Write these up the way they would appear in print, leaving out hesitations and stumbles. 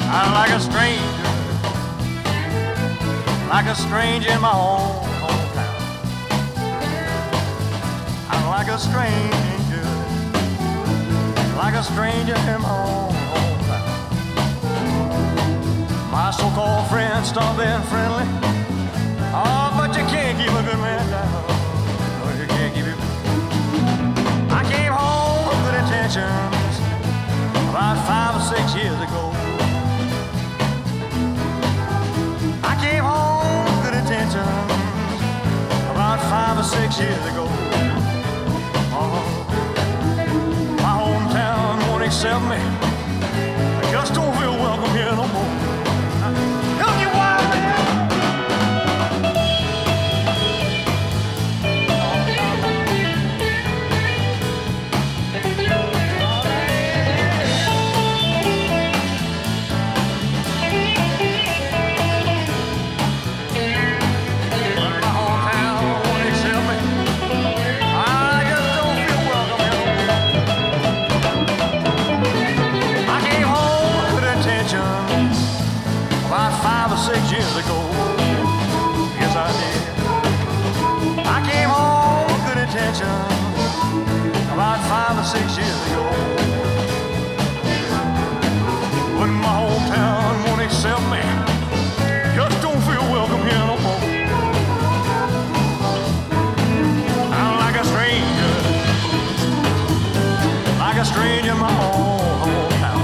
I'm like a stranger in my own hometown. I'm like a stranger in my own hometown. My so-called friends stop being friendly. Oh, but you can't keep a good man down. No, you can't keep it. I came home with good intentions about 5 or 6 years ago. I came home with good intentions about 5 or 6 years ago. My hometown won't accept me. I just don't feel welcome here no more. Help you wild man. About 5 or 6 years ago, yes I did. I came home with good intentions about 5 or 6 years ago. But my hometown won't accept me. Just don't feel welcome here no more. I'm like a stranger in my own hometown.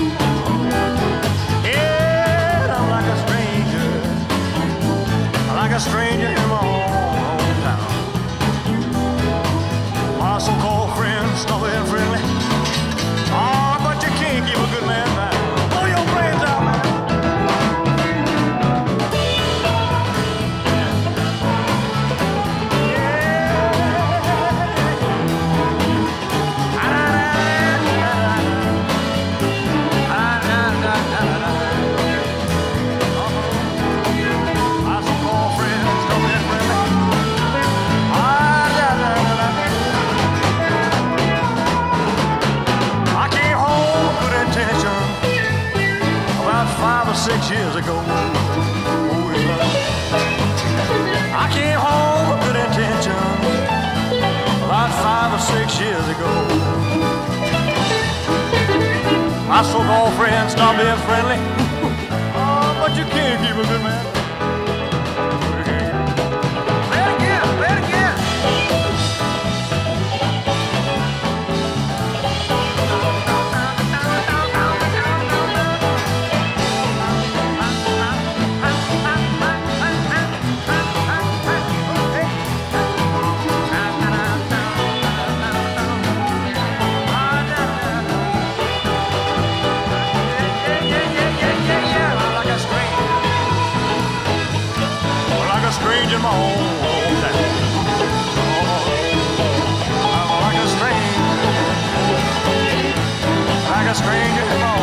Like a stranger in my own hometown. My so-called friends stop being friendly. Oh, but you can't keep a good man down. Blow your brains out, man. About 5 or 6 years ago. Oh, I came home with good intentions about 5 or 6 years ago. My so-called friends stopped being friendly. Oh, but you can't keep a good man. Play it again, play it again. Stranger in my own hometown. I'm like a stranger in my